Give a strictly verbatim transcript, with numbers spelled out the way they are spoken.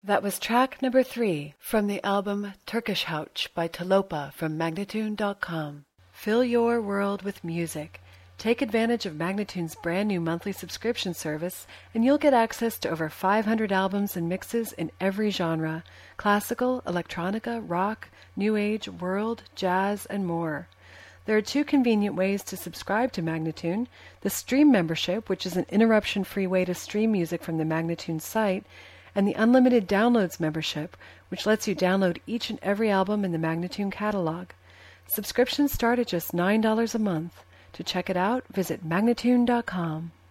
That was track number three from the album Turkish Houch by Talopa from Magnatune dot com. Fill your world with music. Take advantage of Magnatune's brand new monthly subscription service, and you'll get access to over five hundred albums and mixes in every genre: classical, electronica, rock, new age, world, jazz, and more. There are two convenient ways to subscribe to Magnatune: the Stream membership, which is an interruption-free way to stream music from the Magnatune site, and the Unlimited Downloads membership, which lets you download each and every album in the Magnatune catalog. Subscriptions start at just nine dollars a month. To check it out, visit Magnatune dot com.